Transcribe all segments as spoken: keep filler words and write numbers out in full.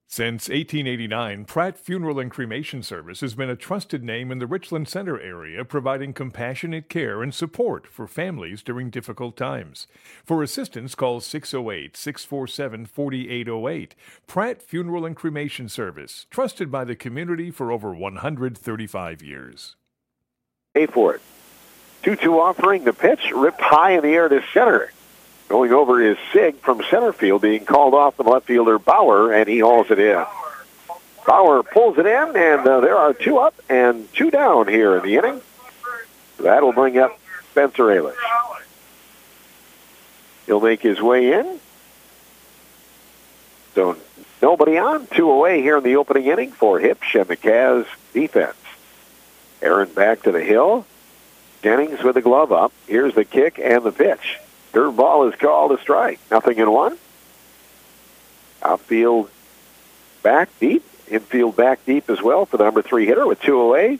Since eighteen eighty-nine, Pratt Funeral and Cremation Service has been a trusted name in the Richland Center area, providing compassionate care and support for families during difficult times. For assistance, call six oh eight, six four seven, four eight oh eight. Pratt Funeral and Cremation Service, trusted by the community for over one hundred thirty-five years. Pay for it. two two offering, the pitch ripped high in the air to center. Going over is Sig from center field, being called off the left fielder Bauer, and he hauls it in. Bauer pulls it in, and uh, there are two up and two down here in the inning. That'll bring up Spencer Alish. He'll make his way in. So nobody on, two away here in the opening inning for Hipsch and the Cavs defense. Aaron back to the hill. Jennings with the glove up. Here's the kick and the pitch. Third ball is called a strike. Nothing in one. Outfield back deep. Infield back deep as well for the number three hitter with two away.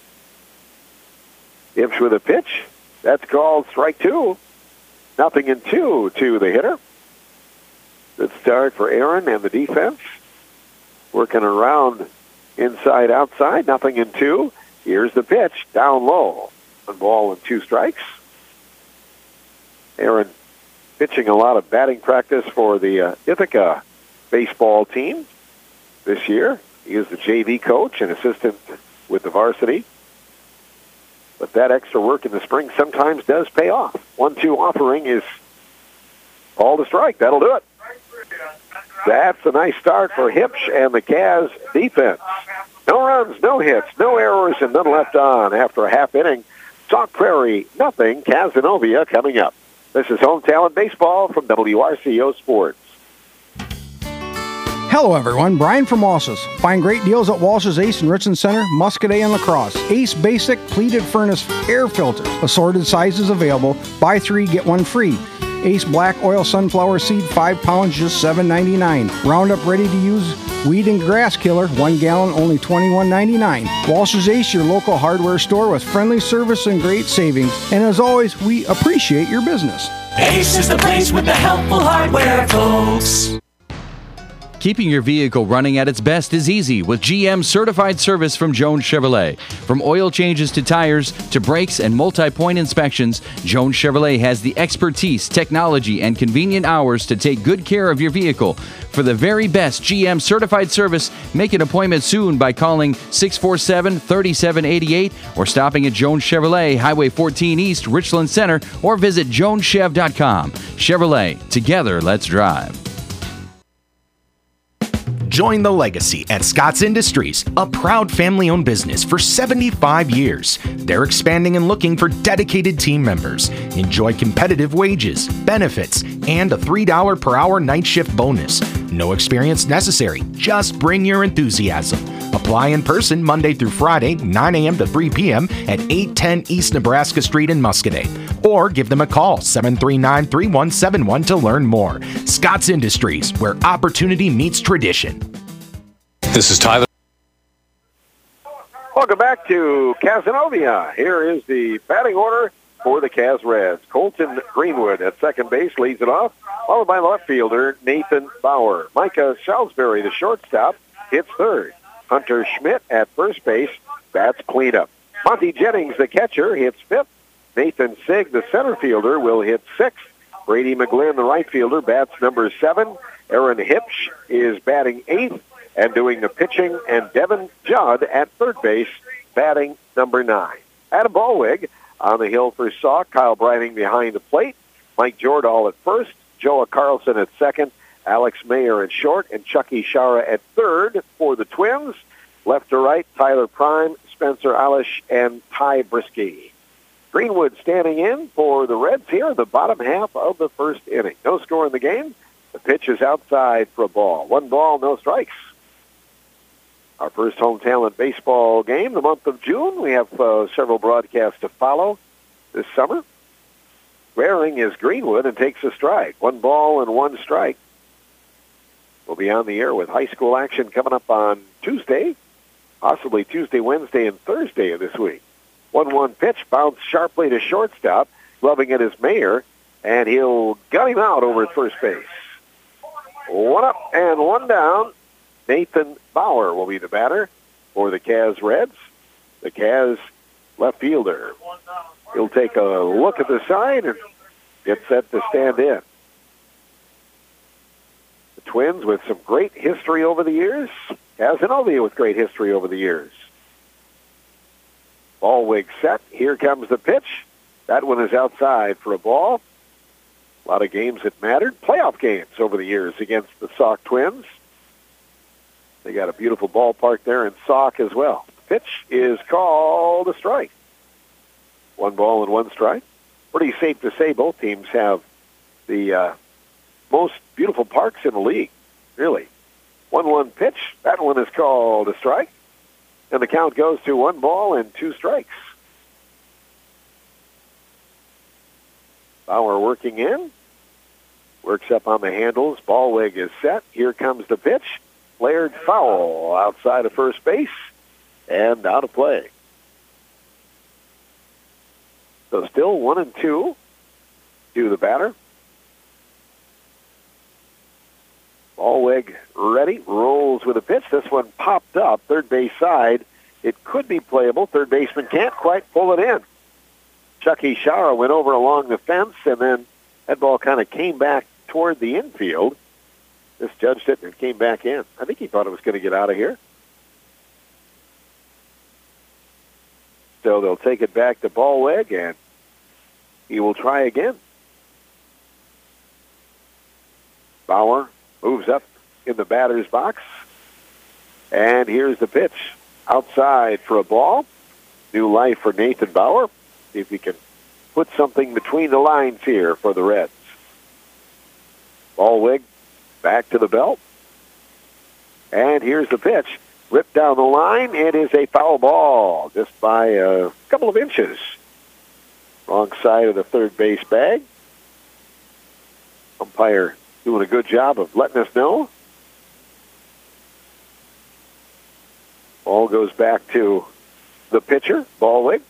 Hipsch with a pitch. That's called strike two. Nothing in two to the hitter. Good start for Aaron and the defense. Working around inside, outside. Nothing in two. Here's the pitch. Down low. One ball and two strikes. Aaron pitching a lot of batting practice for the uh, Ithaca baseball team this year. He is the J V coach and assistant with the varsity. But that extra work in the spring sometimes does pay off. one two offering is called a strike. That'll do it. That's a nice start for Hipsch and the Cavs defense. No runs, no hits, no errors, and none left on after a half inning. Sauk Prairie, nothing. Cazenovia coming up. This is Home Talent Baseball from W R C O Sports. Hello, everyone. Brian from Walsh's. Find great deals at Walsh's Ace in Richland Center, Muscadet, and La Crosse. Ace Basic Pleated Furnace Air Filters. Assorted sizes available. Buy three, get one free. Ace Black Oil Sunflower Seed, five pounds, just seven ninety-nine. Roundup Ready to Use Weed and Grass Killer, one gallon, only twenty-one ninety-nine. Walsh's Ace, your local hardware store with friendly service and great savings. And as always, we appreciate your business. Ace is the place with the helpful hardware, folks. Keeping your vehicle running at its best is easy with G M certified service from Jones Chevrolet. From oil changes to tires to brakes and multi-point inspections, Jones Chevrolet has the expertise, technology, and convenient hours to take good care of your vehicle. For the very best G M certified service, make an appointment soon by calling six four seven, three seven eight eight or stopping at Jones Chevrolet, Highway fourteen East, Richland Center, or visit jones chev dot com. Chevrolet, together let's drive. Join the legacy at Scott's Industries, a proud family-owned business for seventy-five years. They're expanding and looking for dedicated team members. Enjoy competitive wages, benefits, and a three dollars per hour night shift bonus. No experience necessary. Just bring your enthusiasm. Apply in person Monday through Friday, nine a.m. to three p.m. at eight ten East Nebraska Street in Muscadet. Or give them a call, seven three nine, three one seven one to learn more. Scott's Industries, where opportunity meets tradition. This is Tyler. Welcome back to Cazenovia. Here is the batting order for the Cavs Reds. Colton Greenwood at second base leads it off, followed by left fielder Nathan Bauer. Micah Salisbury, the shortstop, hits third. Hunter Schmidt at first base bats cleanup. Monty Jennings, the catcher, hits fifth. Nathan Sig, the center fielder, will hit sixth. Brady McGlynn, the right fielder, bats number seven. Aaron Hipsch is batting eighth and doing the pitching, and Devin Judd at third base, batting number nine. Adam Ballwig on the hill for Sauk. Kyle Brining behind the plate. Mike Jordahl at first. Joa Carlson at second. Alex Mayer at short, and Chucky Shara at third for the Twins. Left to right, Tyler Prime, Spencer Alish, and Ty Brisky. Greenwood standing in for the Reds here in the bottom half of the first inning. No score in the game. The pitch is outside for a ball. One ball, no strikes. Our first Home Talent baseball game, the month of June. We have uh, several broadcasts to follow this summer. Swearing is Greenwood and takes a strike. One ball and one strike. We'll be on the air with high school action coming up on Tuesday, possibly Tuesday, Wednesday, and Thursday of this week. one one pitch, bounced sharply to shortstop. Gloving it is Mayer, and he'll gut him out over at first base. One up and one down. Nathan Bauer will be the batter for the Cavs Reds. The Cavs left fielder. He'll take a look at the sign and get set to stand in. The Twins with some great history over the years. Casanova with great history over the years. Ballwig set. Here comes the pitch. That one is outside for a ball. A lot of games that mattered. Playoff games over the years against the Sauk Twins. They got a beautiful ballpark there in Sauk as well. Pitch is called a strike. One ball and one strike. Pretty safe to say both teams have the uh, most beautiful parks in the league, really. one one pitch. That one is called a strike. And the count goes to one ball and two strikes. Bauer working in. Works up on the handles. Ballwig is set. Here comes the pitch. Flared foul outside of first base and out of play. So still one and two to the batter. Ballwig ready, rolls with a pitch. This one popped up, third base side. It could be playable. Third baseman can't quite pull it in. Chucky Shara went over along the fence, and then that ball kind of came back toward the infield. Misjudged it and it came back in. I think he thought it was going to get out of here. So they'll take it back to Ballwig, and he will try again. Bauer moves up in the batter's box. And here's the pitch. Outside for a ball. New life for Nathan Bauer. See if he can put something between the lines here for the Reds. Ballwig back to the belt. And here's the pitch. Ripped down the line. It is a foul ball just by a couple of inches. Wrong side of the third base bag. Umpire doing a good job of letting us know. Ball goes back to the pitcher, Ballwig.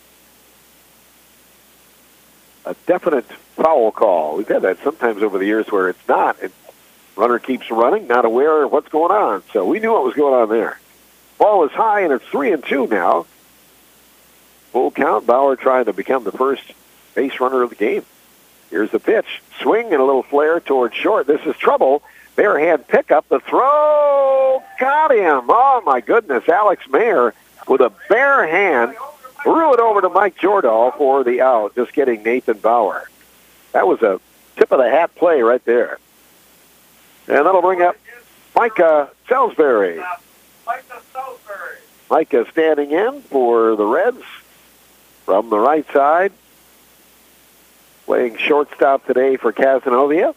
A definite foul call. We've had that sometimes over the years where it's not. And runner keeps running, not aware of what's going on. So we knew what was going on there. Ball is high, and it's three and two now. Full count. Bauer trying to become the first base runner of the game. Here's the pitch. Swing and a little flare towards short. This is trouble. Bare hand pickup. The throw. Got him. Oh, my goodness. Alex Mayer with a bare hand threw it over to Mike Jordahl for the out, just getting Nathan Bauer. That was a tip-of-the-hat play right there. And that'll bring up Micah Salisbury. Micah Salisbury. Micah standing in for the Reds from the right side. Playing shortstop today for Casanova.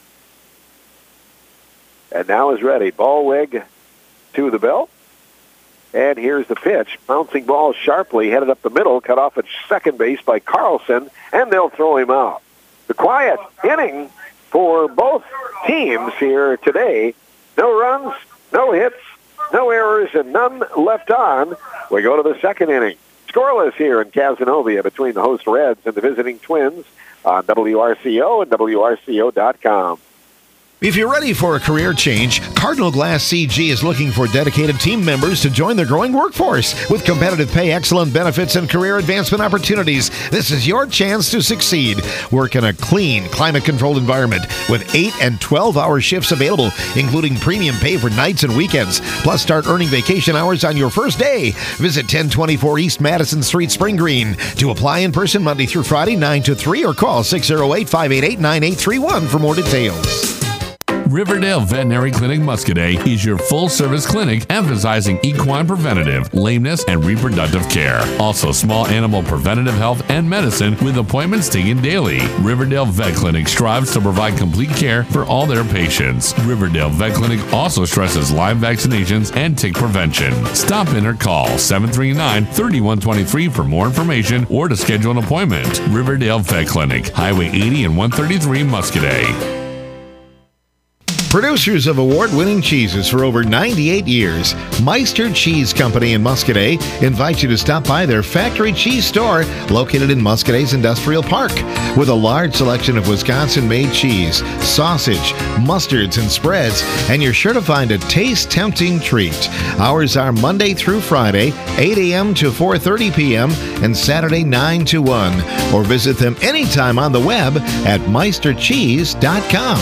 And now is ready. Ballwig to the belt. And here's the pitch. Bouncing ball sharply, headed up the middle, cut off at second base by Carlson, and they'll throw him out. The quiet inning for both teams here today. No runs, no hits, no errors, and none left on. We go to the second inning. Scoreless here in Casanova between the host Reds and the visiting Twins on W R C O and W R C O dot com. If you're ready for a career change, Cardinal Glass C G is looking for dedicated team members to join their growing workforce. With competitive pay, excellent benefits, and career advancement opportunities, this is your chance to succeed. Work in a clean, climate-controlled environment with eight and twelve-hour shifts available, including premium pay for nights and weekends. Plus, start earning vacation hours on your first day. Visit ten twenty-four East Madison Street, Spring Green. To apply in person Monday through Friday, nine to three, or call six oh eight, five eight eight, nine eight three one for more details. Riverdale Veterinary Clinic Muscadet is your full-service clinic emphasizing equine preventative, lameness, and reproductive care. Also, small animal preventative health and medicine with appointments taken daily. Riverdale Vet Clinic strives to provide complete care for all their patients. Riverdale Vet Clinic also stresses live vaccinations and tick prevention. Stop in or call seven three nine, three one two three for more information or to schedule an appointment. Riverdale Vet Clinic, Highway eighty and one thirty-three, Muscadet. Producers of award-winning cheeses for over ninety-eight years, Meister Cheese Company in Muscadet invites you to stop by their factory cheese store located in Muscadet's Industrial Park. With a large selection of Wisconsin-made cheese, sausage, mustards, and spreads, and you're sure to find a taste-tempting treat. Hours are Monday through Friday, eight a.m. to four thirty p.m., and Saturday, nine to one. Or visit them anytime on the web at meister cheese dot com.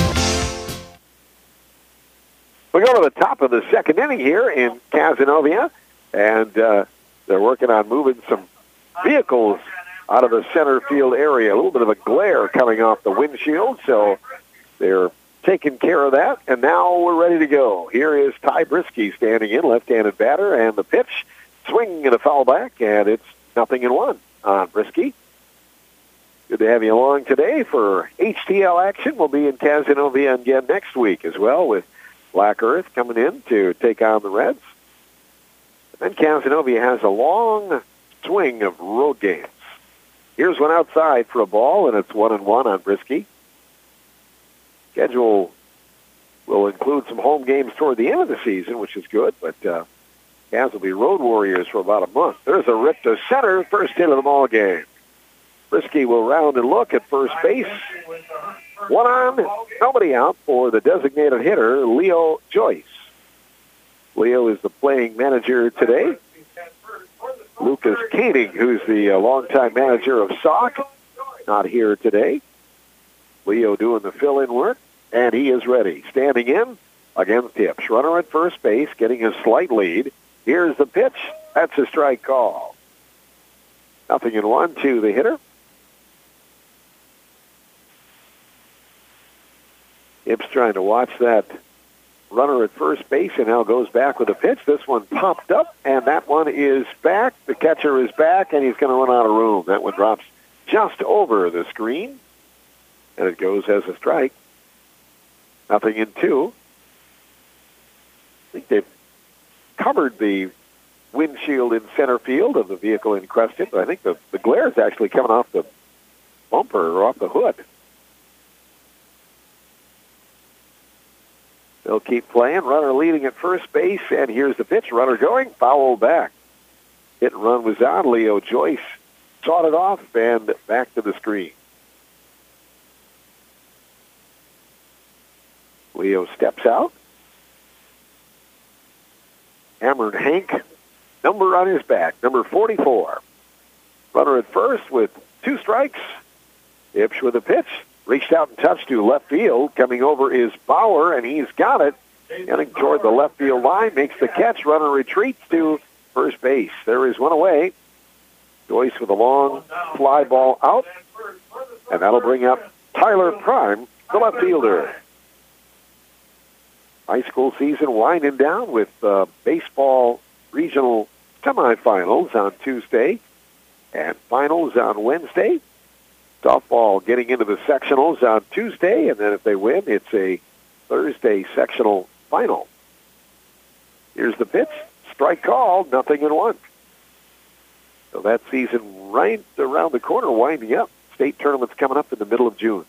We go to the top of the second inning here in Cazenovia, and uh, they're working on moving some vehicles out of the center field area. A little bit of a glare coming off the windshield, so they're taking care of that, and now we're ready to go. Here is Ty Brisky standing in, left-handed batter, and the pitch, swing and a foul back, and it's nothing in one on Brisky. Good to have you along today for H T L action. We'll be in Cazenovia again next week as well, with Black Earth coming in to take on the Reds. And then Cazenovia has a long swing of road games. Here's one outside for a ball, and it's one and one on Brisky. Schedule will include some home games toward the end of the season, which is good, but uh, Cavs will be road warriors for about a month. There's a rip to center, first hit of the ball game. Brisky will round and look at first base. One on, nobody out for the designated hitter, Leo Joyce. Leo is the playing manager today. Lucas Koenig, who's the uh, longtime manager of S O C, not here today. Leo doing the fill-in work, and he is ready. Standing in against Hipsch. Runner at first base, getting a slight lead. Here's the pitch. That's a strike call. Nothing in one to the hitter. Hipsch trying to watch that runner at first base, and now goes back with a pitch. This one popped up, and that one is back. The catcher is back, and he's going to run out of room. That one drops just over the screen, and it goes as a strike. Nothing in two. I think they've covered the windshield in center field of the vehicle in question, but I think the, the glare is actually coming off the bumper or off the hood. They'll keep playing. Runner leading at first base, and here's the pitch. Runner going, foul back. Hit and run was on. Leo Joyce sawed it off, and back to the screen. Leo steps out. Cameron Hank, number on his back, number forty-four. Runner at first with two strikes. Hipsch with a pitch. Reached out and touched to left field. Coming over is Bauer, and he's got it. Getting toward the left field line, makes the catch. Runner retreats to first base. There is one away. Joyce with a long fly ball out, and that'll bring up Tyler Prime, the left fielder. High school season winding down with uh, baseball regional semifinals on Tuesday and finals on Wednesday. Softball getting into the sectionals on Tuesday, and then if they win, it's a Thursday sectional final. Here's the pitch. Strike call, nothing in one. So that season right around the corner, winding up. State tournament's coming up in the middle of June.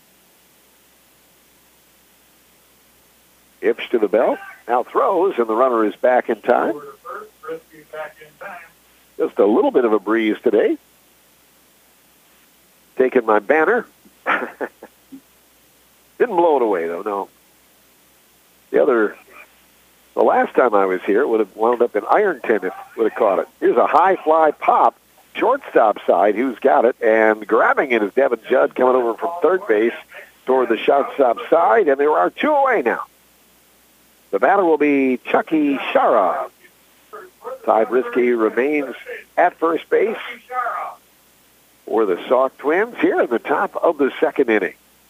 Hipsch to the belt. Now throws, and the runner is back in time. Just a little bit of a breeze today. Taking my banner. Didn't blow it away, though, no. The other, the last time I was here, it would have wound up in Ironton if it would have caught it. Here's a high fly pop, shortstop side. Who's got it? And grabbing it is Devin Judd coming over from third base toward the shortstop side, and there are two away now. The batter will be Chucky Shara. Ty Brisky remains at first base for the Sauk Twins here at the top of the second inning.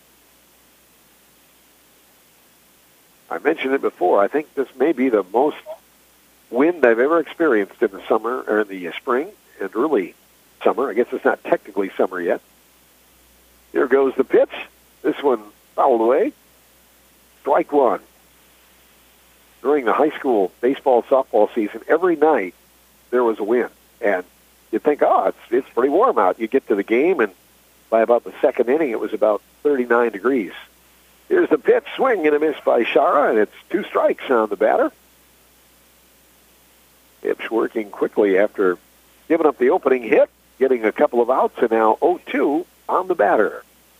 I mentioned it before. I think this may be the most wind I've ever experienced in the summer, or in the spring and early summer. I guess it's not technically summer yet. Here goes the pitch. This one fouled away. Strike one. During the high school baseball, softball season, every night there was a wind. And you'd think, oh, it's it's pretty warm out. You get to the game, and by about the second inning, it was about thirty-nine degrees. Here's the pitch, swing and a miss by Shara, and it's two strikes on the batter. Hips working quickly after giving up the opening hit, getting a couple of outs, and now oh two on the batter.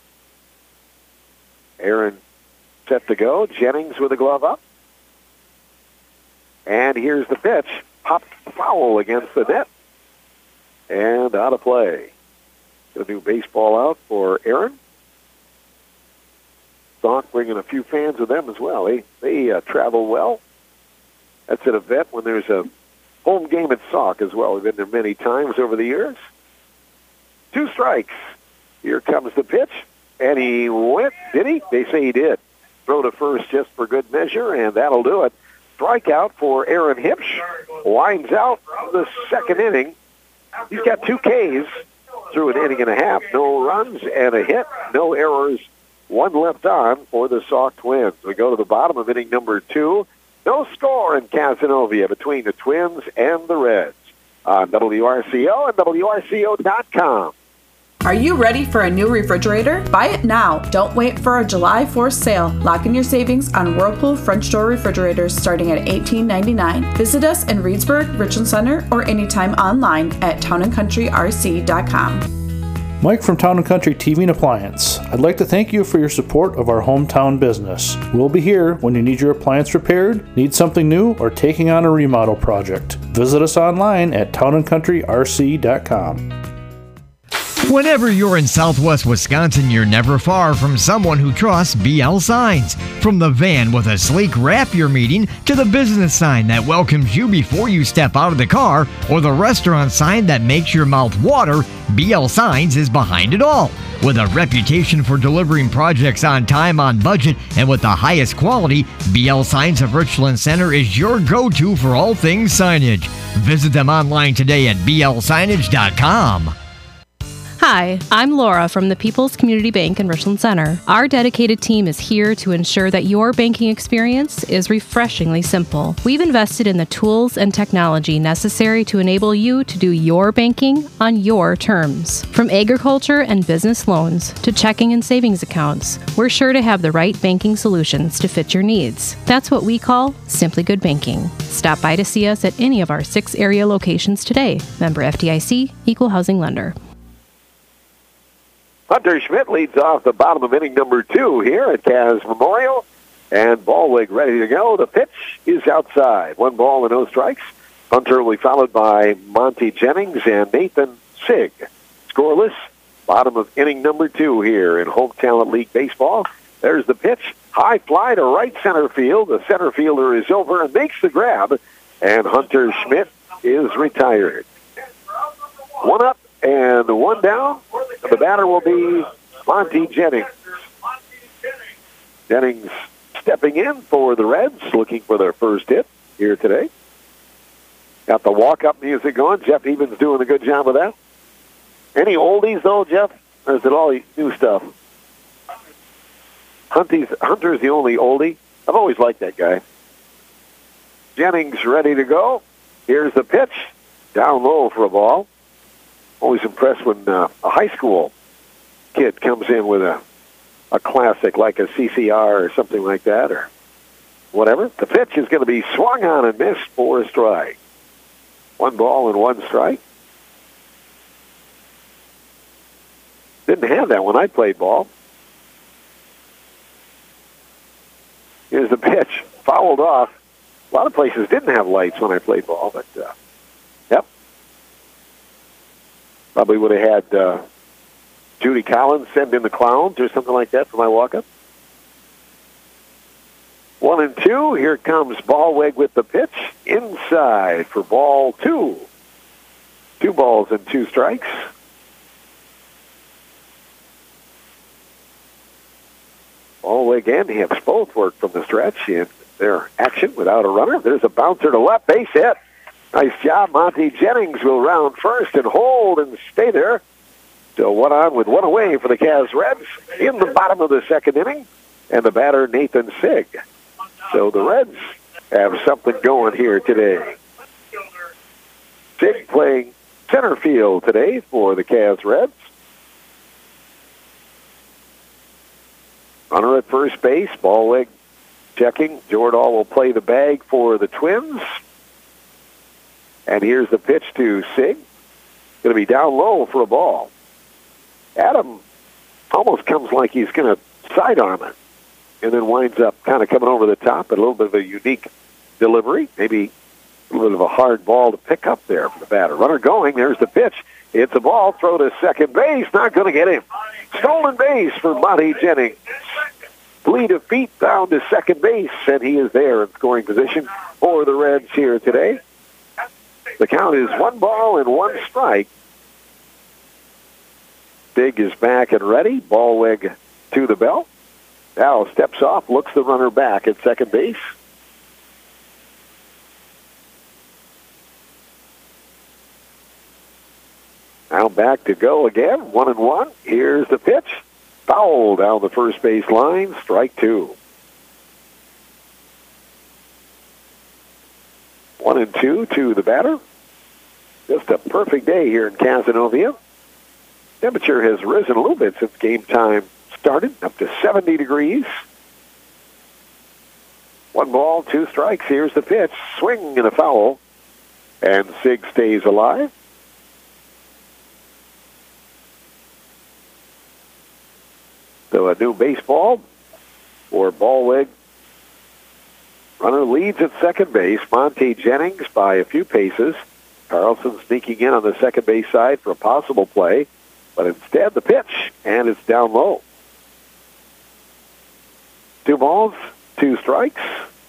Aaron set to go. Jennings with a glove up. And here's the pitch. Popped foul against the net. And out of play. A new baseball out for Aaron. Sauk bringing a few fans with them as well. They, they uh, travel well. That's at a vet when there's a home game at Sauk as well. We've been there many times over the years. Two strikes. Here comes the pitch. And he went. Did he? They say he did. Throw to first just for good measure, and that'll do it. Strikeout for Aaron Hipsch. Winds out the second inning. He's got two Ks through an inning and a half. No runs and a hit. No errors. One left on for the Sauk Twins. We go to the bottom of inning number two. No score in Cazenovia between the Twins and the Reds on W R C O and W R C O dot com. Are you ready for a new refrigerator? Buy it now. Don't wait for a July fourth sale. Lock in your savings on Whirlpool French door refrigerators starting at eighteen ninety-nine. Visit us in Reedsburg, Richland Center, or anytime online at town and country R C dot com. Mike from Town and Country T V and Appliance. I'd like to thank you for your support of our hometown business. We'll be here when you need your appliance repaired, need something new, or taking on a remodel project. Visit us online at town and country R C dot com. Whenever you're in Southwest Wisconsin, you're never far from someone who trusts B L Signs. From the van with a sleek wrap you're meeting, to the business sign that welcomes you before you step out of the car, or the restaurant sign that makes your mouth water, B L Signs is behind it all. With a reputation for delivering projects on time, on budget, and with the highest quality, B L Signs of Richland Center is your go-to for all things signage. Visit them online today at B L signage dot com. Hi, I'm Laura from the People's Community Bank in Richland Center. Our dedicated team is here to ensure that your banking experience is refreshingly simple. We've invested in the tools and technology necessary to enable you to do your banking on your terms. From agriculture and business loans to checking and savings accounts, we're sure to have the right banking solutions to fit your needs. That's what we call Simply Good Banking. Stop by to see us at any of our six area locations today. Member F D I C, Equal Housing Lender. Hunter Schmidt leads off the bottom of inning number two here at Kaz Memorial. And Ballwig ready to go. The pitch is outside. One ball and no strikes. Hunter will be followed by Monty Jennings and Nathan Sig. Scoreless. Bottom of inning number two here in Home Talent League Baseball. There's the pitch. High fly to right center field. The center fielder is over and makes the grab. And Hunter Schmidt is retired. One up and one down. The batter will be Monty Jennings. Jennings stepping in for the Reds, looking for their first hit here today. Got the walk-up music going. Jeff Evans doing a good job of that. Any oldies, though, Jeff? Or is it all new stuff? Hunty's, Hunter's the only oldie. I've always liked that guy. Jennings ready to go. Here's the pitch. Down low for a ball. Always impressed when uh, a high school kid comes in with a, a classic like a C C R or something like that or whatever. The pitch is going to be swung on and missed for a strike. One ball and one strike. Didn't have that when I played ball. Here's the pitch. Fouled off. A lot of places didn't have lights when I played ball, but uh, yep. Probably would have had uh, Judy Collins send in the Clowns or something like that for my walk-up. One and two. Here comes Ballweg with the pitch. Inside for ball two. Two balls and two strikes. Ballweg and Hips both work from the stretch in their action without a runner. There's a bouncer to left, base hit. Nice job. Monty Jennings will round first and hold and stay there. So one on with one away for the Cavs Reds in the bottom of the second inning. And the batter, Nathan Sig. So the Reds have something going here today. Sig playing center field today for the Cavs Reds. Runner at first base, Ballweg checking. Jordahl will play the bag for the Twins. And here's the pitch to Sig. Going to be down low for a ball. Adam almost comes like he's going to sidearm it, and then winds up kind of coming over the top. A little bit of a unique delivery. Maybe a little bit of a hard ball to pick up there for the batter. Runner going. There's the pitch. It's a ball. Throw to second base. Not going to get him. Stolen base for Monty Jennings. Lead of feet down to second base, and he is there in scoring position for the Reds here today. The count is one ball and one strike. Big is back and ready. Ballweg to the belt. Now steps off, looks the runner back at second base. Now back to go again, one and one. Here's the pitch. Foul down the first base line, strike two. One and two to the batter. Just a perfect day here in Cazenovia. Temperature has risen a little bit since game time started, up to seventy degrees. One ball, two strikes. Here's the pitch. Swing and a foul. And Sig stays alive. So a new baseball for Ballweg. Runner leads at second base. Monty Jennings by a few paces. Carlson sneaking in on the second base side for a possible play. But instead, the pitch, and it's down low. Two balls, two strikes.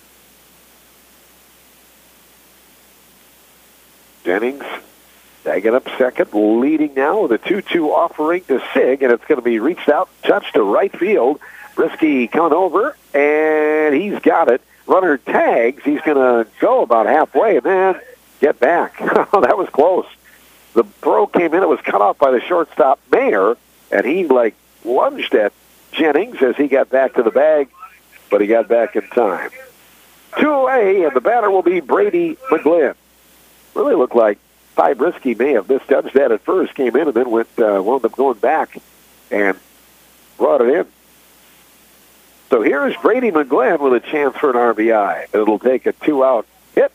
Jennings tagging up second, leading now with a two two offering to Sig, and it's going to be reached out, touched to right field. Risky coming over, and he's got it. Runner tags. He's going to go about halfway and then get back. That was close. The throw came in. It was cut off by the shortstop, Mayer, and he, like, lunged at Jennings as he got back to the bag, but he got back in time. two away, and the batter will be Brady McGlynn. Really looked like Ty Brisky may have misjudged that at first, came in and then went, uh, wound up going back and brought it in. So here's Brady McGlynn with a chance for an R B I. It'll take a two-out hit.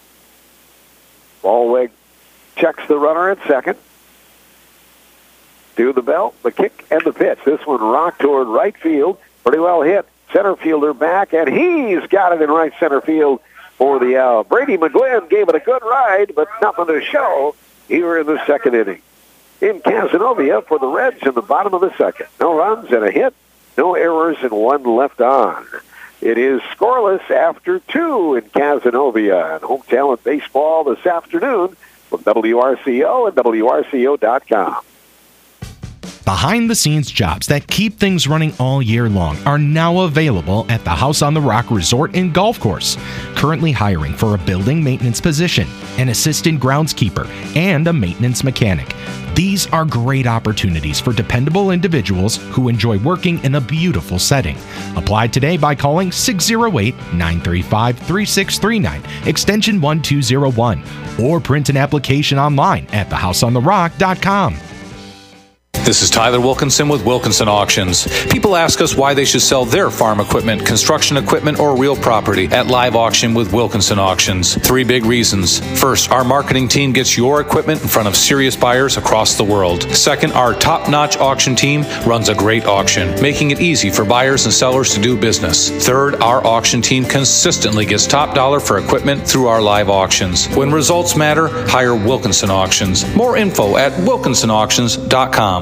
Ballweg checks the runner at second. To the belt, the kick, and the pitch. This one rocked toward right field. Pretty well hit. Center fielder back, and he's got it in right center field for the out. Brady McGlynn gave it a good ride, but nothing to show here in the second inning. In Cazenovia for the Reds in the bottom of the second. No runs and a hit, no errors, and one left on. It is scoreless after two in Cazenovia. And Home Talent Baseball this afternoon from W R C O and W R C O dot com. Behind-the-scenes jobs that keep things running all year long are now available at the House on the Rock Resort and Golf Course. Currently hiring for a building maintenance position, an assistant groundskeeper, and a maintenance mechanic. These are great opportunities for dependable individuals who enjoy working in a beautiful setting. Apply today by calling six oh eight, nine three five, three six three nine, extension one two oh one, or print an application online at the house on the rock dot com. This is Tyler Wilkinson with Wilkinson Auctions. People ask us why they should sell their farm equipment, construction equipment, or real property at live auction with Wilkinson Auctions. Three big reasons. First, our marketing team gets your equipment in front of serious buyers across the world. Second, our top-notch auction team runs a great auction, making it easy for buyers and sellers to do business. Third, our auction team consistently gets top dollar for equipment through our live auctions. When results matter, hire Wilkinson Auctions. More info at wilkinson auctions dot com.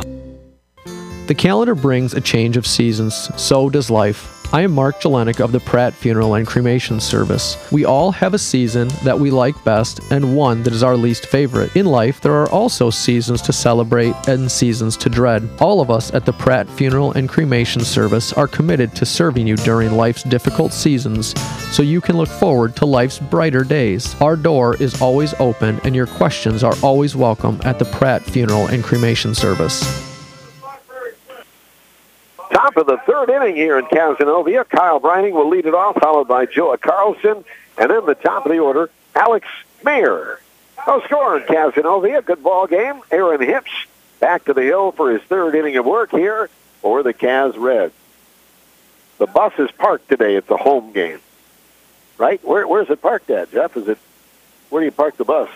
The calendar brings a change of seasons, so does life. I am Mark Jelenik of the Pratt Funeral and Cremation Service. We all have a season that we like best and one that is our least favorite. In life, there are also seasons to celebrate and seasons to dread. All of us at the Pratt Funeral and Cremation Service are committed to serving you during life's difficult seasons so you can look forward to life's brighter days. Our door is always open and your questions are always welcome at the Pratt Funeral and Cremation Service. Top of the third inning here in Cazenovia. Kyle Brining will lead it off, followed by Joe Carlson. And then the top of the order, Alex Mayer. No score in Cazenovia. Good ball game. Aaron Hipsch back to the hill for his third inning of work here for the Caz Reds. The bus is parked today. It's a home game, right? Where Where's it parked at, Jeff? Is it where do you park the bus?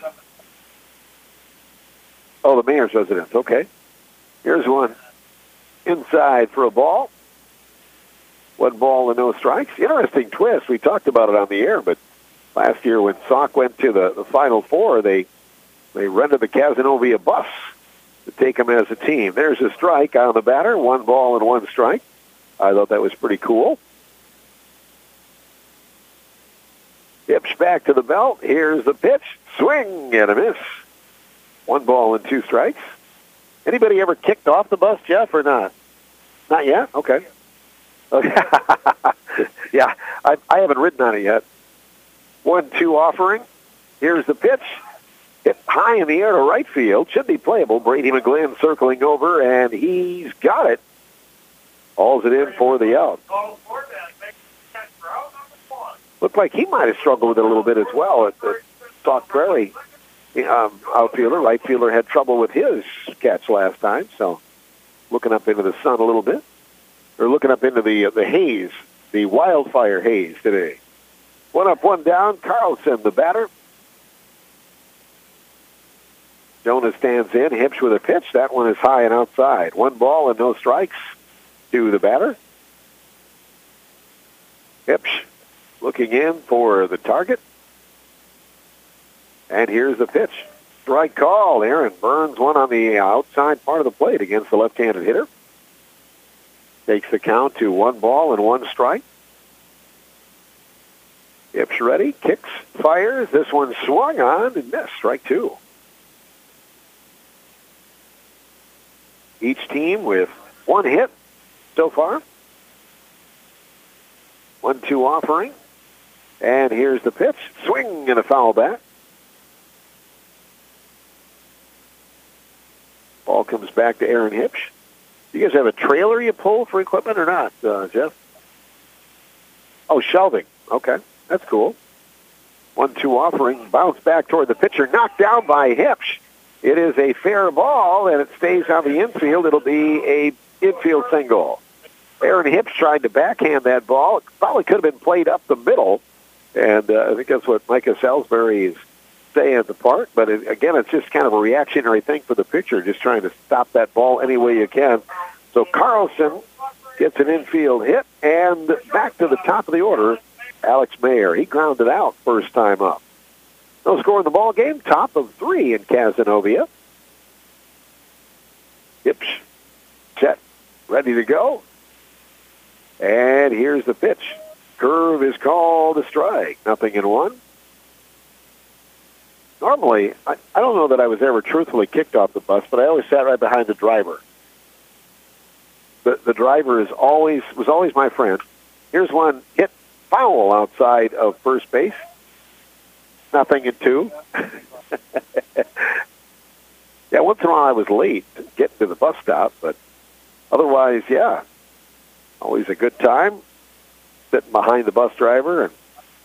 Oh, the mayor's residence. Okay. Here's one inside for a ball. One ball and no strikes. Interesting twist. We talked about it on the air, but last year when Sauk went to the, the Final Four, they they rented the Cazenovia bus to take them as a team. There's a strike on the batter. One ball and one strike. I thought that was pretty cool. Hips back to the belt. Here's the pitch. Swing and a miss. One ball and two strikes. Anybody ever kicked off the bus, Jeff, or not? Not yet? Okay. yeah, I, I haven't ridden on it yet. one two offering. Here's the pitch. Hit high in the air to right field. Should be playable. Brady McGlynn circling over, and he's got it. Hauls it in for the out. Looked like he might have struggled with it a little bit as well at the Sauk Prairie um, outfielder. Right fielder had trouble with his catch last time, so looking up into the sun a little bit. Or looking up into the uh, the haze, the wildfire haze today. One up, one down. Carlson, the batter. Jonas stands in. Hips with a pitch. That one is high and outside. One ball and no strikes to the batter. Hips looking in for the target. And here's the pitch. Strike call. Aaron Burns one on the outside part of the plate against the left-handed hitter. Takes the count to one ball and one strike. Hips ready, kicks, fires. This one swung on and missed. Strike two. Each team with one hit so far. one two offering. And here's the pitch. Swing and a foul back. Ball comes back to Aaron Hips. You guys have a trailer you pull for equipment or not, uh, Jeff? Oh, shelving. Okay, that's cool. one two offering. Bounce back toward the pitcher. Knocked down by Hips. It is a fair ball, and it stays on the infield. It'll be a infield single. Aaron Hips tried to backhand that ball. It probably could have been played up the middle, and uh, I think that's what Micah Salisbury is saying at the park. But it, again, it's just kind of a reactionary thing for the pitcher, just trying to stop that ball any way you can. So Carlson gets an infield hit, and back to the top of the order, Alex Mayer. He grounded out first time up. No score in the ball game. Top of three in Cazenovia. Hips set, ready to go. And here's the pitch. Curve is called a strike. Nothing in one. Normally, I, I don't know that I was ever truthfully kicked off the bus, but I always sat right behind the driver. The the driver is always was always my friend. Here's one hit foul outside of first base. Nothing in two. Yeah, once in a while I was late getting to the bus stop, but otherwise, yeah, always a good time sitting behind the bus driver. And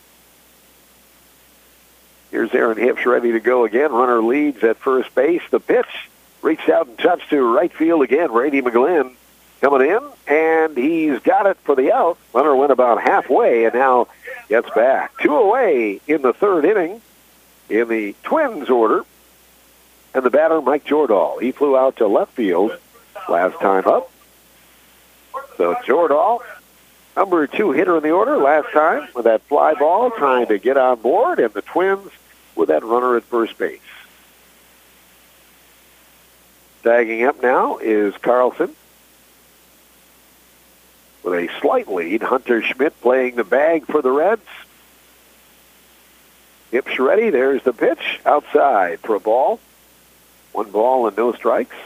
here's Aaron Hips ready to go again. Runner leads at first base. The pitch reached out and touched to right field again. Brady McGlynn coming in, and he's got it for the out. Runner went about halfway and now gets back. Two away in the third inning in the Twins order. And the batter, Mike Jordahl. He flew out to left field last time up. So Jordahl, number two hitter in the order last time with that fly ball, trying to get on board, and the Twins with that runner at first base. Tagging up now is Carlson. With a slight lead, Hunter Schmidt playing the bag for the Reds. Hips ready. There's the pitch. Outside for a ball. One ball and no strikes.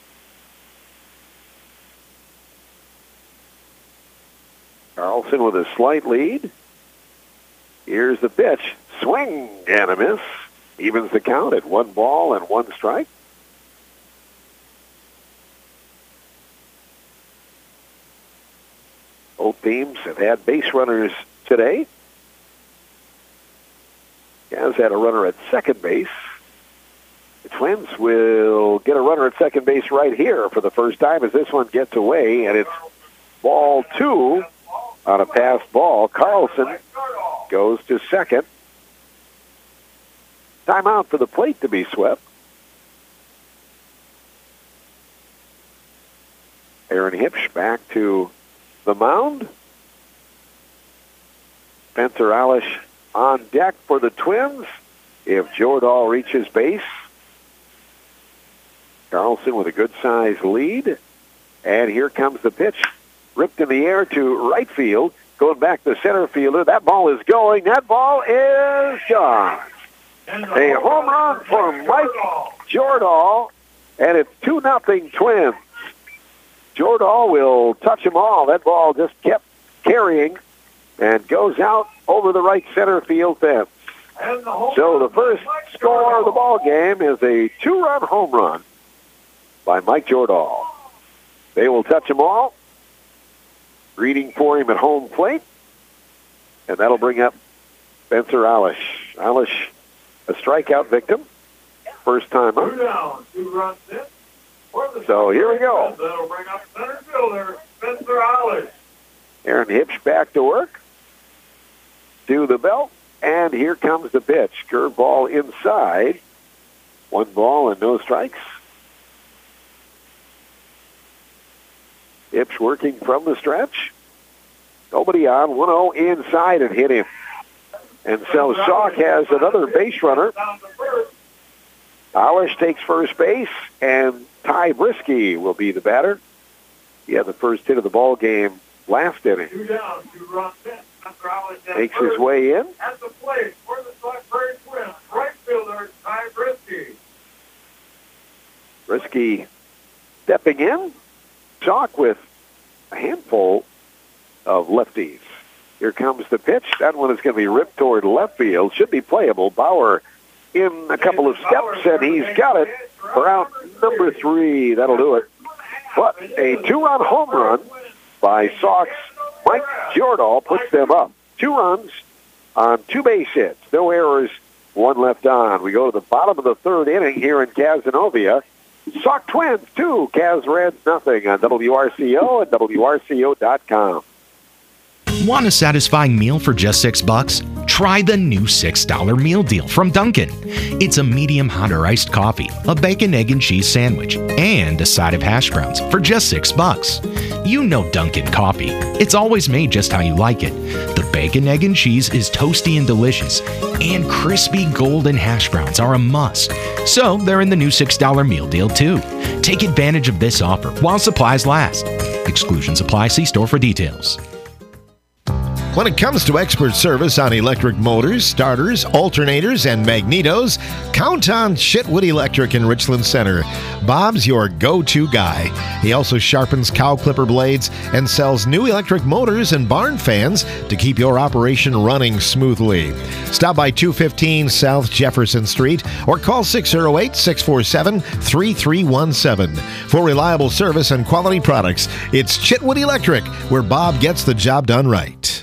Carlson with a slight lead. Here's the pitch. Swing and a miss. Evens the count at one ball and one strike. Both teams have had base runners today. Has had a runner at second base. The Twins will get a runner at second base right here for the first time as this one gets away, and it's ball two on a passed ball. Carlson goes to second. Timeout for the plate to be swept. Aaron Hipsch back to the mound. Spencer Alish on deck for the Twins. If Jordahl reaches base, Carlson with a good-sized lead. And here comes the pitch. Ripped in the air to right field. Going back to center fielder. That ball is going. That ball is gone. A home run for Mike Jordahl. And it's two nothing Twins. Jordahl will touch them all. That ball just kept carrying and goes out over the right center field fence. So the first score of the ball game is a two-run home run by Mike Jordahl. They will touch them all. Reading for him at home plate. And that'll bring up Spencer Alish. Alish, a strikeout victim. First time up. Two down, two runs in. So here we go. That'll bring up center fielder, Spencer Alish. Aaron Hipsch back to work. To the belt. And here comes the pitch. Curveball inside. One ball and no strikes. Hipsch working from the stretch. Nobody on. one oh inside and hit him. And so Salk has another base runner. Alish takes first base, and Ty Brisky will be the batter. He had the first hit of the ball game last inning. Two down, two runs in. Makes his way in. At the plate for the Blackberry Twins, right fielder Ty Brisky. Brisky stepping in. Salk with a handful of lefties. Here comes the pitch. That one is going to be ripped toward left field. Should be playable. Bauer in a couple of steps, and he's got it for out number three. That'll do it. But a two-run home run by Salk's Mike Jordahl puts them up. Two runs on two base hits. No errors, one left on. We go to the bottom of the third inning here in Cazenovia. Sauk Twins two, Caz Reds nothing on W R C O and W R C O dot com. Want a satisfying meal for just six bucks? Try the new six dollar meal deal from Dunkin'. It's a medium hot or iced coffee, a bacon, egg, and cheese sandwich, and a side of hash browns for just six bucks. You know Dunkin' coffee. It's always made just how you like it. The bacon, egg, and cheese is toasty and delicious, and crispy golden hash browns are a must. So they're in the new six dollar meal deal too. Take advantage of this offer while supplies last. Exclusions apply. See store for details. When it comes to expert service on electric motors, starters, alternators, and magnetos, count on Chitwood Electric in Richland Center. Bob's your go-to guy. He also sharpens cow clipper blades and sells new electric motors and barn fans to keep your operation running smoothly. Stop by two fifteen South Jefferson Street or call six oh eight, six four seven, three three one seven. For reliable service and quality products, it's Chitwood Electric, where Bob gets the job done right.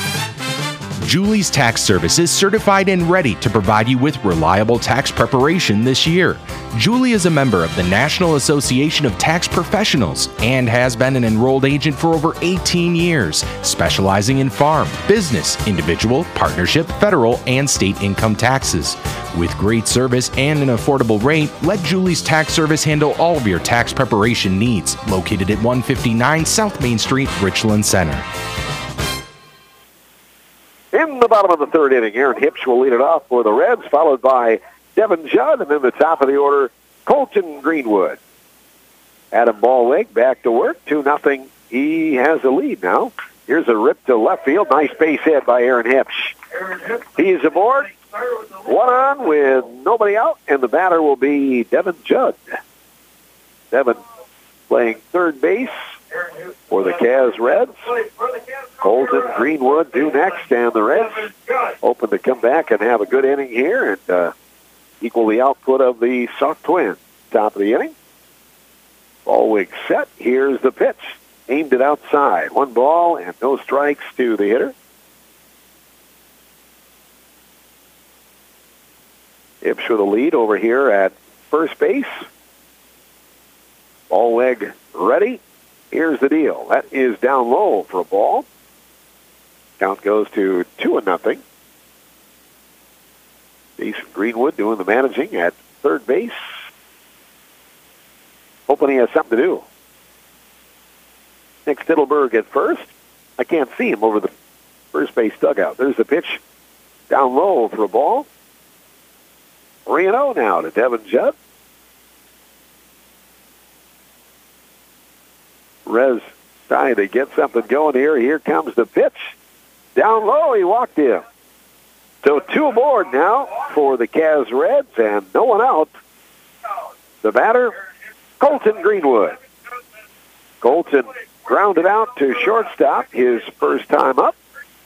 Julie's Tax Service is certified and ready to provide you with reliable tax preparation this year. Julie is a member of the National Association of Tax Professionals and has been an enrolled agent for over eighteen years, specializing in farm, business, individual, partnership, federal, and state income taxes. With great service and an affordable rate, let Julie's Tax Service handle all of your tax preparation needs. Located at one fifty-nine South Main Street, Richland Center. In the bottom of the third inning, Aaron Hipsch will lead it off for the Reds, followed by Devin Judd, and then the top of the order, Colton Greenwood. Adam Ballweg back to work, two nothing. He has the lead now. Here's a rip to left field. Nice base hit by Aaron Hipsch. He is aboard. One on with nobody out, and the batter will be Devin Judd. Devin playing third base for the Caz Reds. Colton Greenwood due next, and the Reds open to come back and have a good inning here and uh, equal the output of the Sauk Twins. Top of the inning. Ballwig set. Here's the pitch. Aimed it outside. One ball and no strikes to the hitter. Hipsch with a lead over here at first base. Ballwig ready. Here's the deal. That is down low for a ball. Count goes to two and nothing. Jason Greenwood doing the managing at third base. Hoping he has something to do. Nick Stittelberg at first. I can't see him over the first base dugout. There's the pitch down low for a ball. three and oh now to Devin Judd. Rez trying to get something going here. Here comes the pitch. Down low, he walked in. So two aboard now for the Cavs Reds and no one out. The batter, Colton Greenwood. Colton grounded out to shortstop his first time up.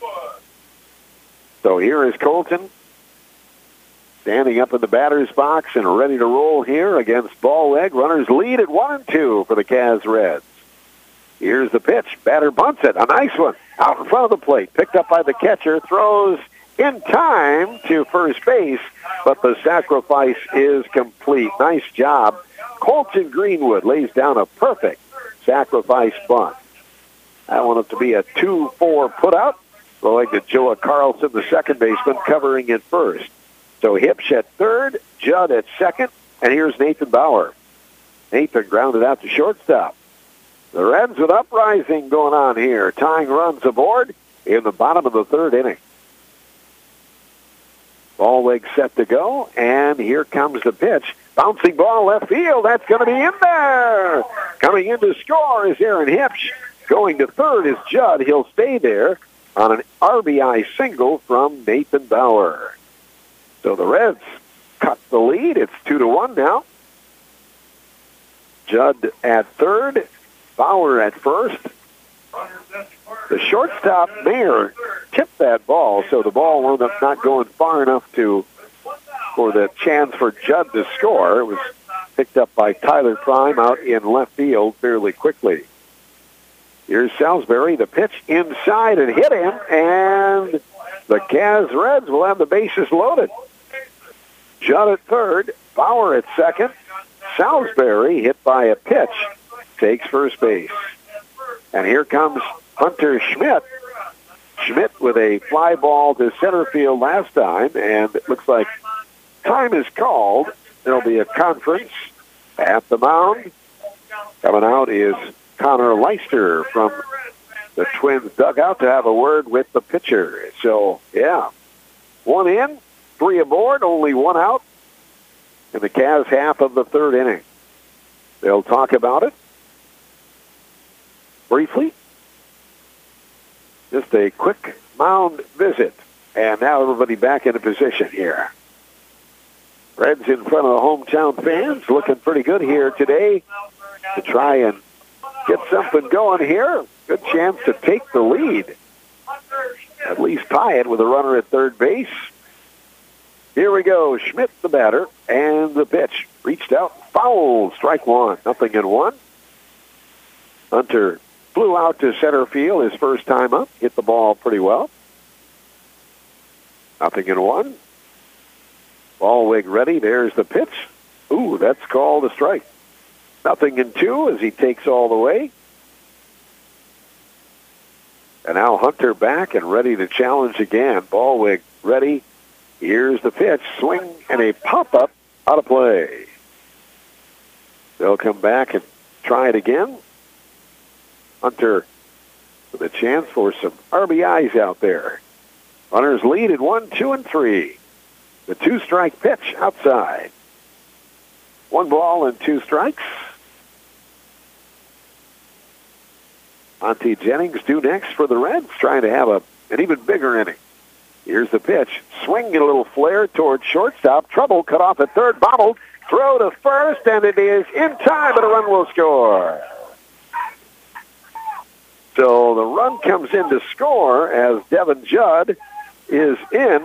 So here is Colton standing up in the batter's box and ready to roll here against Ballweg. Runners lead at one and two for the Cavs Reds. Here's the pitch. Batter bunts it. A nice one out in front of the plate. Picked up by the catcher. Throws in time to first base, but the sacrifice is complete. Nice job. Colton Greenwood lays down a perfect sacrifice bunt. I want it to be a two four putout. Going to Joa Carlson, the second baseman, covering at first. So Hipsch at third, Judd at second, and here's Nathan Bauer. Nathan grounded out to shortstop. The Reds with uprising going on here, tying runs aboard in the bottom of the third inning. Ballweg set to go, and here comes the pitch. Bouncing ball left field, that's going to be in there. Coming in to score is Aaron Hipsch. Going to third is Judd. He'll stay there on an R B I single from Nathan Bauer. So the Reds cut the lead. It's two to one now. Judd at third, Bauer at first. The shortstop, Mayer, tipped that ball, so the ball wound up not going far enough to for the chance for Judd to score. It was picked up by Tyler Prime out in left field fairly quickly. Here's Salisbury, the pitch inside and hit him, and the Cavs Reds will have the bases loaded. Judd at third, Bauer at second. Salisbury, hit by a pitch, takes first base. And here comes Hunter Schmidt. Schmidt with a fly ball to center field last time, and it looks like time is called. There'll be a conference at the mound. Coming out is Connor Leister from the Twins dugout to have a word with the pitcher. So, yeah, one in, three aboard, only one out in the Cavs half of the third inning. They'll talk about it briefly. Just a quick mound visit. And now everybody back into position here. Reds in front of the hometown fans, looking pretty good here today to try and get something going here. Good chance to take the lead. At least tie it with a runner at third base. Here we go. Schmidt, the batter, and the pitch. Reached out, foul, strike one. Nothing in one. Hunter flew out to center field his first time up. Hit the ball pretty well. Nothing in one. Ballweg ready. There's the pitch. Ooh, that's called a strike. Nothing in two as he takes all the way. And now Hunter back and ready to challenge again. Ballweg ready. Here's the pitch. Swing and a pop-up out of play. They'll come back and try it again. Hunter with a chance for some R B Is out there. Runners lead at one, two, and three. The two-strike pitch outside. One ball and two strikes. Monty Jennings due next for the Reds, trying to have a an even bigger inning. Here's the pitch. Swing and a little flare towards shortstop. Trouble cut off at third. Bobbled. Throw to first, and it is in time, but a run will score. So the run comes in to score as Devin Judd is in.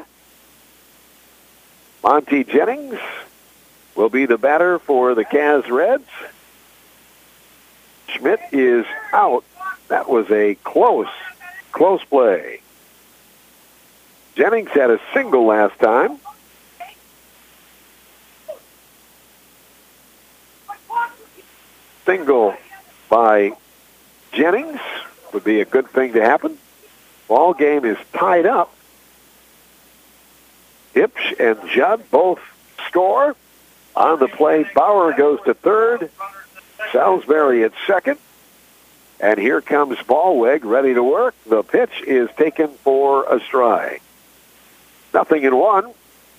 Monty Jennings will be the batter for the Cavs Reds. Schmidt is out. That was a close, close play. Jennings had a single last time. Single by Jennings would be a good thing to happen. Ball game is tied up. Hipsch and Judd both score. On the play, Bauer goes to third. Salisbury at second. And here comes Ballweg ready to work. The pitch is taken for a strike. Nothing in one.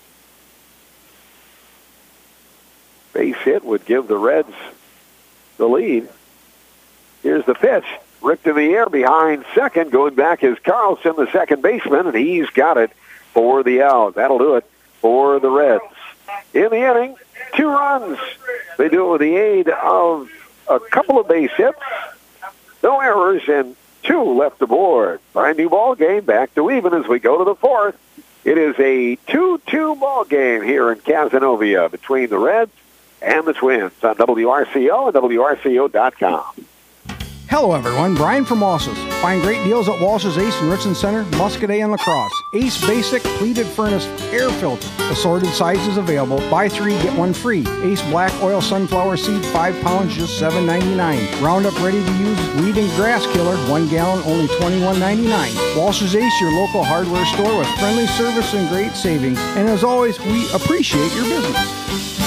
Base hit would give the Reds the lead. Here's the pitch. Ripped in the air behind second. Going back is Carlson, the second baseman, and he's got it for the out. That'll do it for the Reds. In the inning, two runs. They do it with the aid of a couple of base hits, no errors, and two left aboard. Brand new ball game, back to even as we go to the fourth. It is a two two ball game here in Cazenovia between the Reds and the Twins on W R C O and W R C O dot com. Hello, everyone. Brian from Walsh's. Find great deals at Walsh's Ace in Richland Center, Muscadet, and La Crosse. Ace Basic Pleated Furnace Air Filter. Assorted sizes available. Buy three, get one free. Ace Black Oil Sunflower Seed, five pounds, just seven ninety-nine. Roundup Ready to Use Weed and Grass Killer, one gallon, only twenty-one ninety-nine. Walsh's Ace, your local hardware store with friendly service and great savings. And as always, we appreciate your business.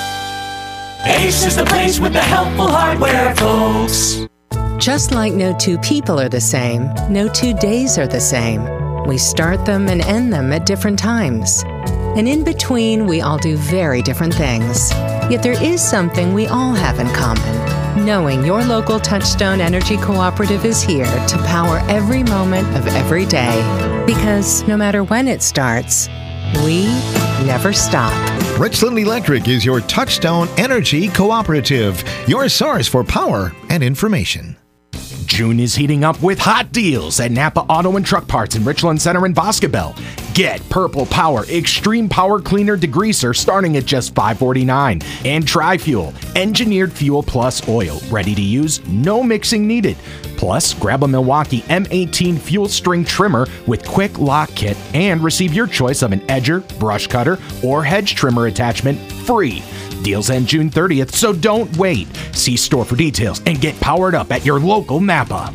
Ace is the place with the helpful hardware, folks. Just like no two people are the same, no two days are the same. We start them and end them at different times. And in between, we all do very different things. Yet there is something we all have in common. Knowing your local Touchstone Energy Cooperative is here to power every moment of every day. Because no matter when it starts, we never stop. Richland Electric is your Touchstone Energy Cooperative, your source for power and information. June is heating up with hot deals at Napa Auto and Truck Parts in Richland Center and Boscobel. Get Purple Power Extreme Power Cleaner Degreaser starting at just five forty-nine, and Tri-Fuel Engineered Fuel Plus Oil, ready to use, no mixing needed. Plus, grab a Milwaukee M eighteen Fuel String Trimmer with Quick Lock Kit and receive your choice of an edger, brush cutter, or hedge trimmer attachment free. Deals end June thirtieth, so don't wait. See store for details and get powered up at your local Napa.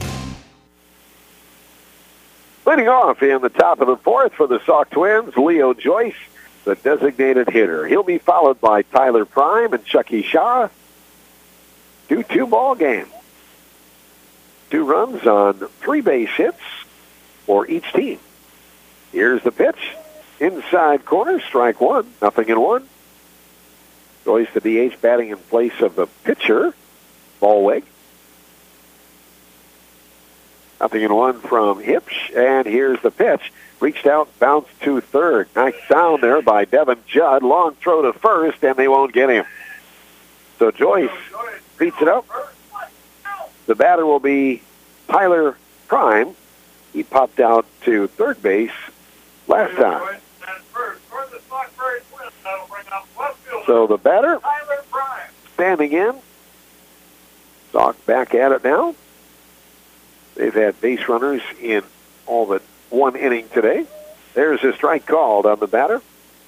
Leading off in the top of the fourth for the Sauk Twins, Leo Joyce, the designated hitter. He'll be followed by Tyler Prime and Chucky Shaw. two two ball game. Two runs on three base hits for each team. Here's the pitch. Inside corner, strike one, nothing in one. Joyce, the D H, batting in place of the pitcher, Ballweg. Nothing in one from Hipsch, and here's the pitch. Reached out, bounced to third. Nice sound there by Devin Judd. Long throw to first, and they won't get him. So Joyce beats it up. The batter will be Tyler Prime. He popped out to third base last time. So the batter standing in. Sauk back at it now. They've had base runners in all but one inning today. There's a strike called on the batter.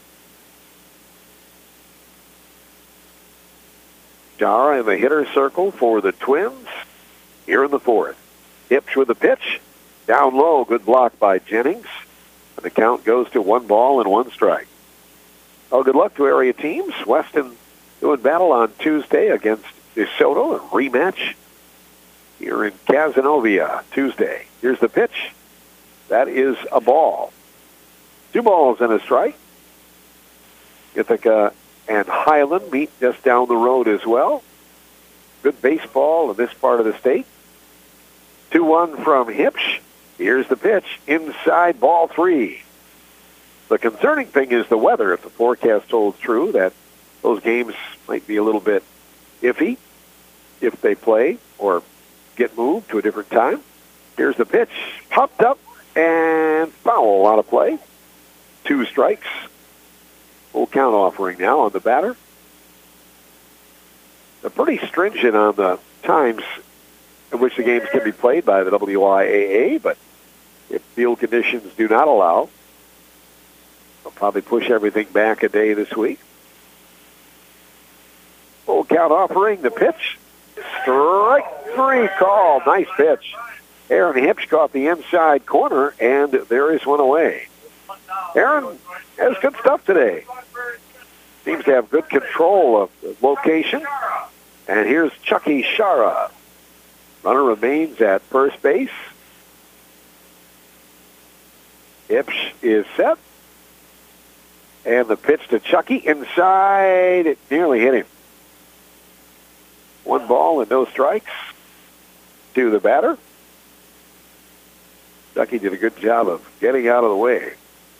Jara in the hitter circle for the Twins here in the fourth. Hipsch with the pitch. Down low, good block by Jennings. And the count goes to one ball and one strike. Well, good luck to area teams. Weston doing battle on Tuesday against DeSoto, a rematch here in Cazenovia Tuesday. Here's the pitch. That is a ball. Two balls and a strike. Ithaca and Highland meet just down the road as well. Good baseball in this part of the state. two one from Hipsch. Here's the pitch. Inside, ball three. The concerning thing is the weather. If the forecast holds true, that those games might be a little bit iffy if they play or get moved to a different time. Here's the pitch. Popped up and foul out of play. Two strikes. Full count offering now on the batter. They're pretty stringent on the times in which the games can be played by the W I A A, but if field conditions do not allow, they'll probably push everything back a day this week. Full count offering, the pitch. Strike three call. Nice pitch. Aaron Hipsch caught the inside corner, and there is one away. Aaron has good stuff today. Seems to have good control of the location. And here's Chucky Shara. Runner remains at first base. Hipsch is set. And the pitch to Chucky inside. It nearly hit him. One ball and no strikes to the batter. Chucky did a good job of getting out of the way.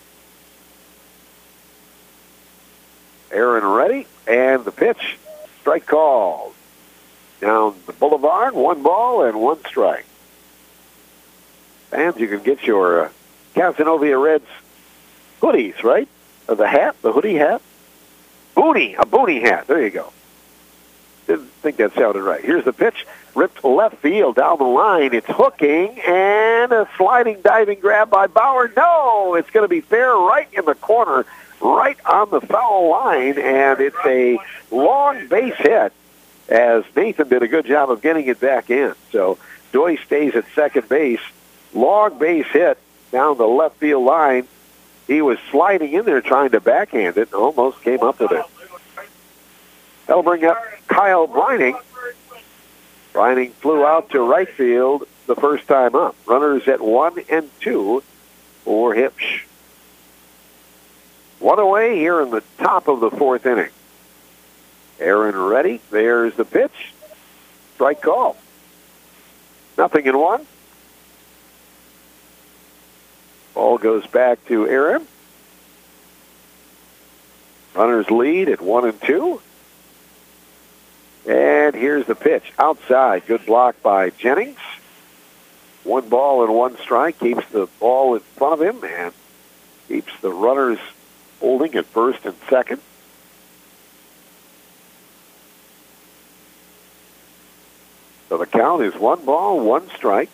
Aaron ready, and the pitch. Strike called. Down the boulevard, one ball and one strike. Fans, you can get your uh, Cazenovia Reds hoodies, right? Or the hat, the hoodie hat? Boonie, a boonie hat. There you go. Didn't think that sounded right. Here's the pitch. Ripped left field down the line. It's hooking and a sliding diving grab by Bauer. No, it's going to be fair right in the corner, right on the foul line, and it's a long base hit as Nathan did a good job of getting it back in. So Doy stays at second base. Long base hit down the left field line. He was sliding in there trying to backhand it and almost came up with it. That'll bring up Kyle Brining. Brining flew out to right field the first time up. Runners at one and two for Hipsch. One away here in the top of the fourth inning. Aaron ready. There's the pitch. Strike call. Nothing in one. Ball goes back to Aaron. Runners lead at one and two. And here's the pitch. Outside. Good block by Jennings. One ball and one strike. Keeps the ball in front of him and keeps the runners holding at first and second. So the count is one ball, one strike.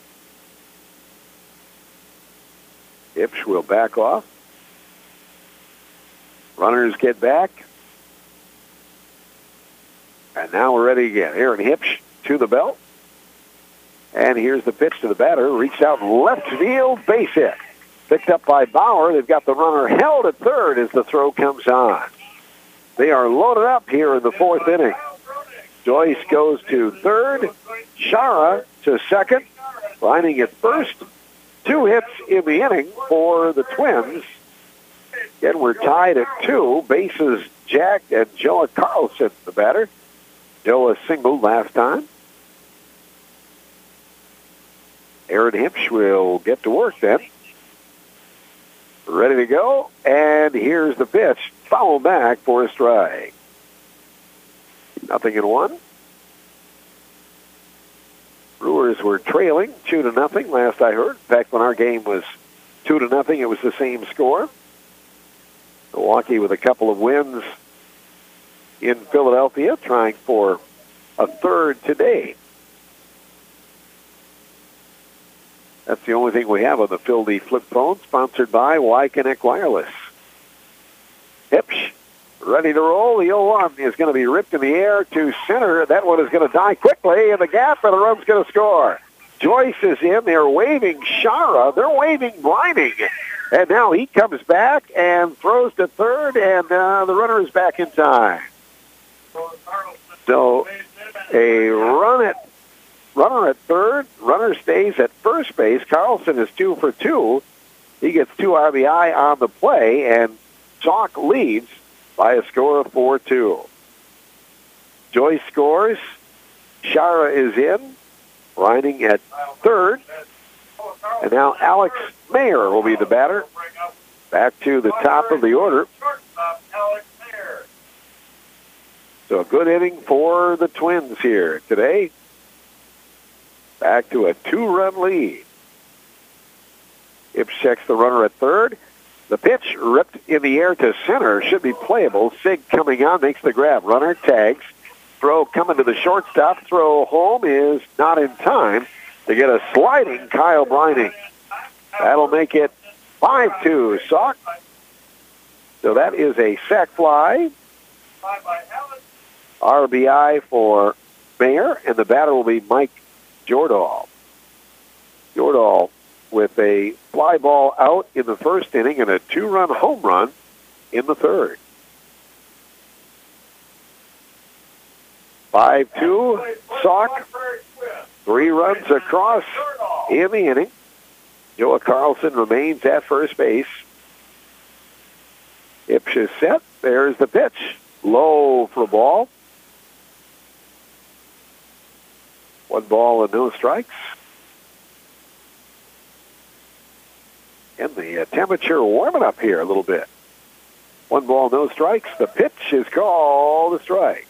Hipsch will back off. Runners get back. And now we're ready again. Aaron Hipsch to the belt. And here's the pitch to the batter. Reached out left field, base hit. Picked up by Bauer. They've got the runner held at third as the throw comes on. They are loaded up here in the fourth inning. Joyce goes to third. Shara to second. Lining at first. Two hits in the inning for the Twins. Again, we're tied at two. Bases jacked, and Joa Carlson, the batter. Joa singled last time. Aaron Hipsch will get to work then. Ready to go, and here's the pitch. Foul back for a strike. Nothing in one. Brewers were trailing two to nothing last I heard. In fact, when our game was two to nothing, it was the same score. Milwaukee with a couple of wins in Philadelphia, trying for a third today. That's the only thing we have on the Phil D flip phone, sponsored by Y-Connect Wireless. Hipsch ready to roll. The oh one is going to be ripped in the air to center. That one is going to die quickly in the gap, and the run's going to score. Joyce is in. They're waving Shara. They're waving Brining. And now he comes back and throws to third, and uh, the runner is back in time. So a run at runner at third. Runner stays at first base. Carlson is two for two. He gets two R B I on the play, and Chalk leads by a score of four two. Joyce scores. Shara is in, lining at third. And now Alex Mayer will be the batter. Back to the top of the order. So a good inning for the Twins here today. Back to a two-run lead. Hipsch checks the runner at third. The pitch ripped in the air to center. Should be playable. Sig coming on, makes the grab. Runner tags. Throw coming to the shortstop. Throw home is not in time to get a sliding Kyle Brining. That'll make it five two, Sauk. So that is a sac fly. R B I for Mayer, and the batter will be Mike Jordahl. Jordahl with a fly ball out in the first inning and a two-run home run in the third. five two, Sauk. Three runs across in the inning. Joa Carlson remains at first base. Hipsch is set. There's the pitch. Low for a ball. One ball and no strikes. And the uh, temperature warming up here a little bit. One ball, no strikes. The pitch is called a strike.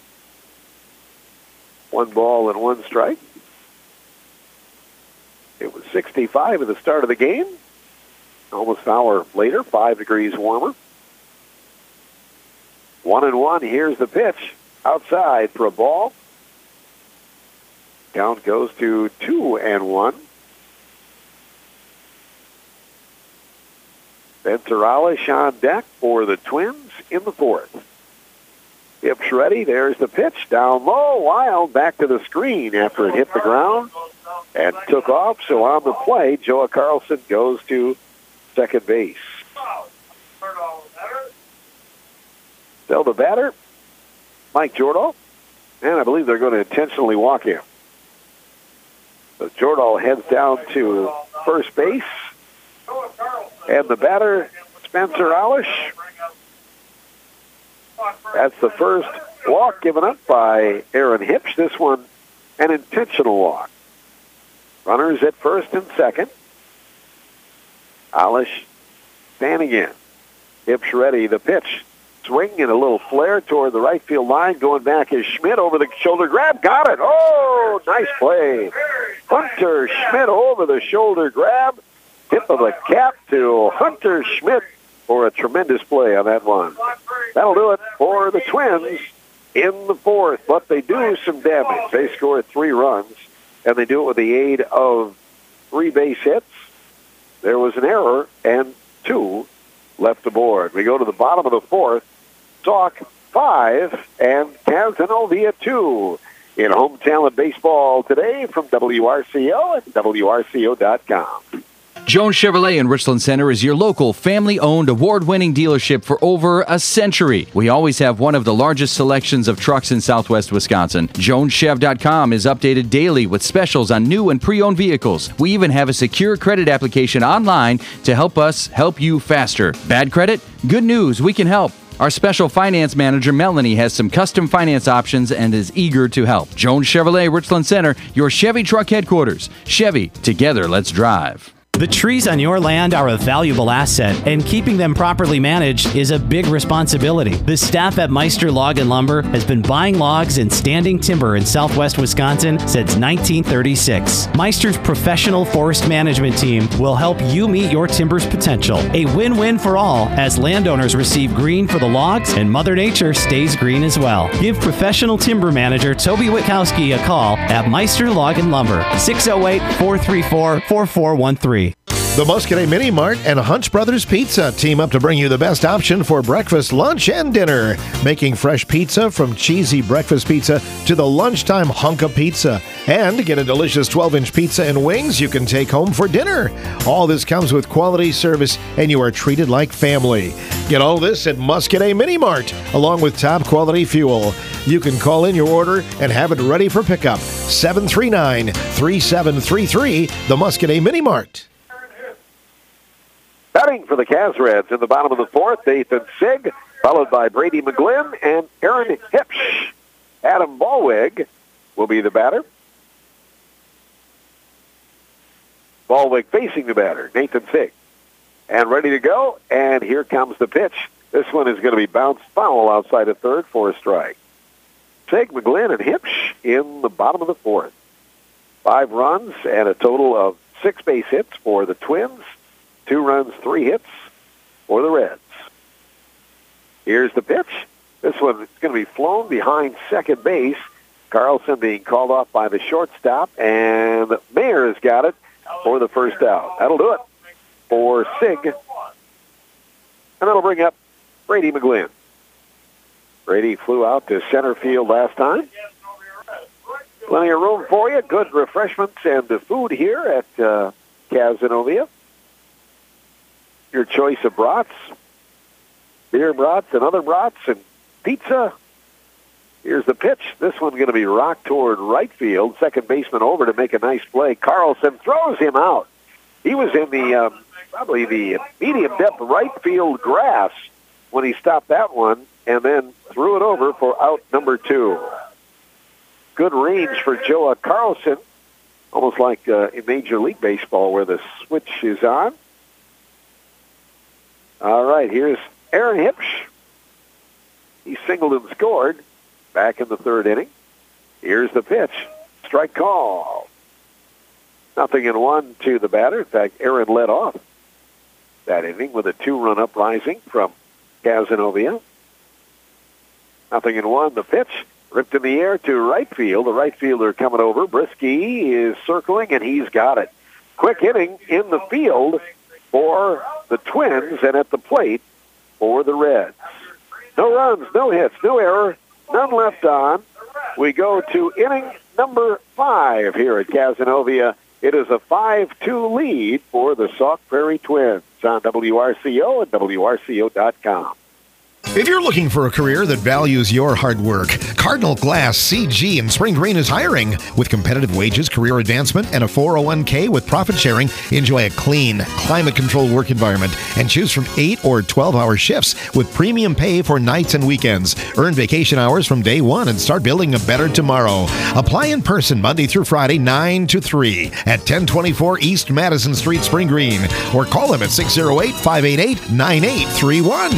One ball and one strike. It was sixty-five at the start of the game. Almost an hour later, five degrees warmer. One and one. Here's the pitch. Outside for a ball. Count goes to two and one. Venturales on deck for the Twins in the fourth. Hipsch ready. There's the pitch. Down low. Wild back to the screen after it hit the ground and took off. So on the play, Joa Carlson goes to second base. Still the batter, Mike Jordahl. And I believe they're going to intentionally walk him. So Jordahl heads down to first base. And the batter, Spencer Alish. That's the first walk given up by Aaron Hipsch. This one, an intentional walk. Runners at first and second. Alish standing in. Hipsch ready. The pitch. Swing and a little flare toward the right field line. Going back is Schmidt over the shoulder grab. Got it. Oh, nice play. Hunter Schmidt over the shoulder grab. Tip of the cap to Hunter Schmidt for a tremendous play on that one. That'll do it for the Twins in the fourth, but they do some damage. They score three runs, and they do it with the aid of three base hits. There was an error, and two left aboard. We go to the bottom of the fourth. Sauk five and Cazenovia two in Home Talent Baseball today from W R C O and W R C O dot com. Jones Chevrolet in Richland Center is your local family-owned, award-winning dealership for over a century. We always have one of the largest selections of trucks in southwest Wisconsin. Jones Chev dot com is updated daily with specials on new and pre-owned vehicles. We even have a secure credit application online to help us help you faster. Bad credit? Good news, we can help. Our special finance manager, Melanie, has some custom finance options and is eager to help. Jones Chevrolet, Richland Center, your Chevy truck headquarters. Chevy, together, let's drive. The trees on your land are a valuable asset, and keeping them properly managed is a big responsibility. The staff at Meister Log and Lumber has been buying logs and standing timber in southwest Wisconsin since nineteen thirty-six. Meister's professional forest management team will help you meet your timber's potential. A win-win for all, as landowners receive green for the logs and Mother Nature stays green as well. Give professional timber manager Toby Witkowski a call at Meister Log and Lumber, six oh eight, four three four, four four one three. The Muscadet Mini Mart and Hunch Brothers Pizza team up to bring you the best option for breakfast, lunch, and dinner. Making fresh pizza from cheesy breakfast pizza to the lunchtime hunk of pizza. And get a delicious twelve-inch pizza and wings you can take home for dinner. All this comes with quality service, and you are treated like family. Get all this at Muscadet Mini Mart, along with top-quality fuel. You can call in your order and have it ready for pickup. seven three nine, three seven three three, the Muscadet Mini Mart. Batting for the Caz Reds in the bottom of the fourth, Nathan Sig, followed by Brady McGlynn and Aaron Hipsch. Adam Ballweg will be the batter. Ballweg facing the batter, Nathan Sig. And ready to go, and here comes the pitch. This one is going to be bounced foul outside of third for a strike. Sig, McGlynn, and Hipsch in the bottom of the fourth. Five runs and a total of six base hits for the Twins. Two runs, three hits for the Reds. Here's the pitch. This one is going to be flown behind second base. Carlson being called off by the shortstop, and Mayer has got it for the first out. That'll do it for Sig. And that'll bring up Brady McGlynn. Brady flew out to center field last time. Plenty of room for you. Good refreshments and the food here at uh, Cazenovia. Your choice of brats, beer brats and other brats and pizza. Here's the pitch. This one's going to be rocked toward right field. Second baseman over to make a nice play. Carlson throws him out. He was in the um, probably the medium depth right field grass when he stopped that one and then threw it over for out number two. Good range for Joa Carlson, almost like uh, in Major League Baseball where the switch is on. All right, here's Aaron Hipsch. He singled and scored back in the third inning. Here's the pitch. Strike call. Nothing in one to the batter. In fact, Aaron led off that inning with a two-run uprising from Cazenovia. Nothing in one. The pitch ripped in the air to right field. The right fielder coming over. Brisky is circling, and he's got it. Quick inning in the field for the Twins and at the plate for the Reds. No runs, no hits, no error, none left on. We go to inning number five here at Cazenovia. It is a five two lead for the Sauk Prairie Twins on W R C O and W R C O dot com. If you're looking for a career that values your hard work, Cardinal Glass C G in Spring Green is hiring. With competitive wages, career advancement, and a four oh one k with profit sharing, enjoy a clean, climate-controlled work environment and choose from eight or twelve-hour shifts with premium pay for nights and weekends. Earn vacation hours from day one and start building a better tomorrow. Apply in person Monday through Friday, nine to three at ten twenty-four East Madison Street, Spring Green, or call them at six oh eight, five eight eight, nine eight three one.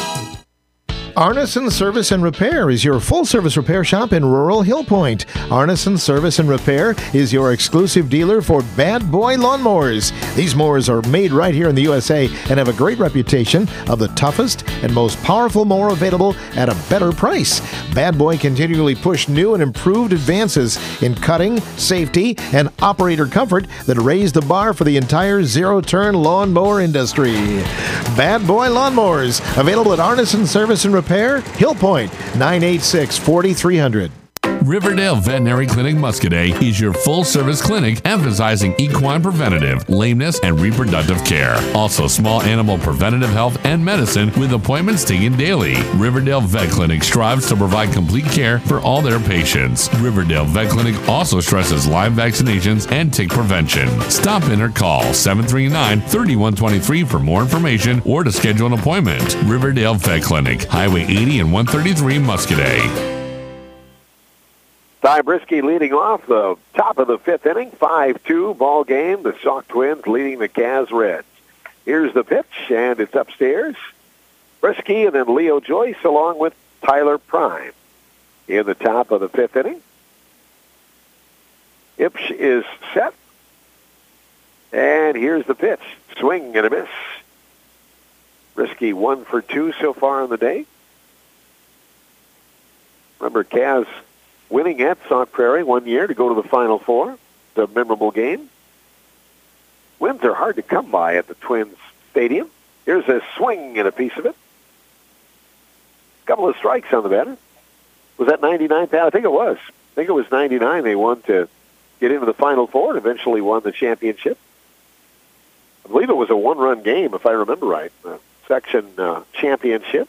Arneson Service and Repair is your full-service repair shop in rural Hill Point. Arneson Service and Repair is your exclusive dealer for Bad Boy lawnmowers. These mowers are made right here in the U S A and have a great reputation of the toughest and most powerful mower available at a better price. Bad Boy continually push new and improved advances in cutting, safety, and operator comfort that raise the bar for the entire zero-turn lawnmower industry. Bad Boy lawnmowers, available at Arneson Service and Repair. Repair, Hill Point, nine eight six, four three zero zero. Riverdale Veterinary Clinic Muscadet is your full-service clinic emphasizing equine preventative, lameness, and reproductive care. Also, small animal preventative health and medicine with appointments taken daily. Riverdale Vet Clinic strives to provide complete care for all their patients. Riverdale Vet Clinic also stresses live vaccinations and tick prevention. Stop in or call seven three nine, three one two three for more information or to schedule an appointment. Riverdale Vet Clinic, Highway eighty and one thirty-three, Muscadet. Ty Brisky leading off the top of the fifth inning, five two ball game. The Sauk Twins leading the Caz Reds. Here's the pitch, and it's upstairs. Brisky and then Leo Joyce along with Tyler Prime in the top of the fifth inning. Ipsch is set. And here's the pitch. Swing and a miss. Brisky one for two so far on the day. Remember, Caz winning at Sauk Prairie one year to go to the Final Four, the memorable game. Wins are hard to come by at the Twins Stadium. Here's a swing and a piece of it. Couple of strikes on the batter. Was that ninety-nine? I think it was. I think it was ninety-nine they won to get into the Final Four and eventually won the championship. I believe it was a one-run game, if I remember right, the section uh, championship.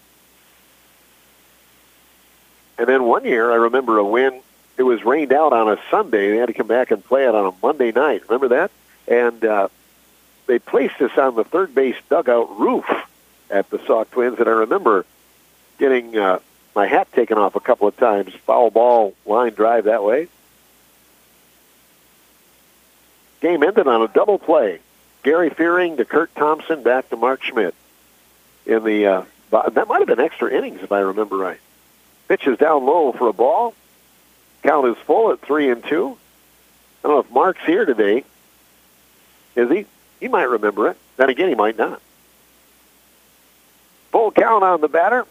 And then one year, I remember a win. It was rained out on a Sunday. They had to come back and play it on a Monday night. Remember that? And uh, they placed us on the third base dugout roof at the Sauk Twins. And I remember getting uh, my hat taken off a couple of times. Foul ball, line drive that way. Game ended on a double play. Gary Fearing to Kurt Thompson, back to Mark Schmidt. In the uh, that might have been extra innings, if I remember right. Pitch is down low for a ball. Count is full at three and two. I don't know if Mark's here today. Is he? He might remember it. Then again, he might not. Full count on the batter.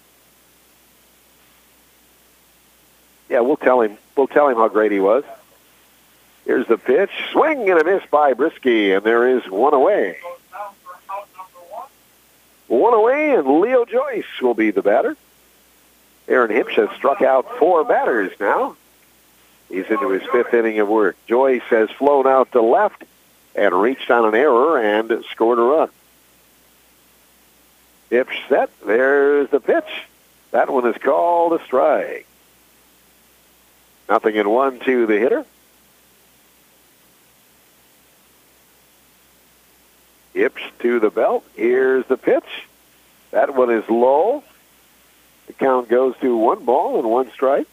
Yeah, we'll tell him. We'll tell him how great he was. Here's the pitch. Swing and a miss by Brisky, and there is one away. One away, and Leo Joyce will be the batter. Aaron Hipsch has struck out four batters now. He's into his fifth inning of work. Joyce has flown out to left, and reached on an error and scored a run. If set, there's the pitch. That one is called a strike. Nothing in one to the hitter. Hips to the belt. Here's the pitch. That one is low. The count goes to one ball and one strike.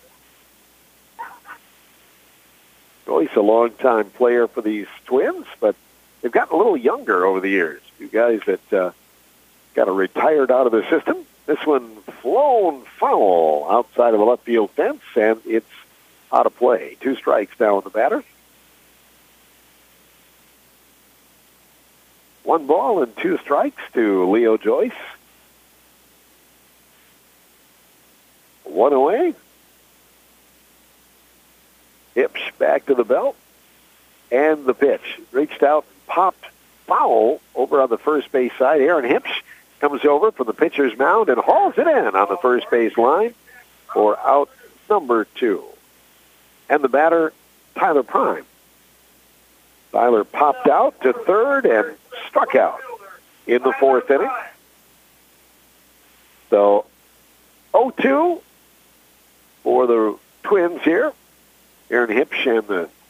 Joyce, a long-time player for these Twins, but they've gotten a little younger over the years. Two guys that uh, got retired out of the system. This one flown foul outside of the left field fence, and it's out of play. Two strikes now on the batter. One ball and two strikes to Leo Joyce. One away. Hips back to the belt. And the pitch. Reached out, popped foul over on the first base side. Aaron Hips comes over from the pitcher's mound and hauls it in on the first base line for out number two. And the batter, Tyler Prime. Tyler popped out to third and struck out in the fourth inning. So, oh two for the Twins here. Aaron Hipsch and the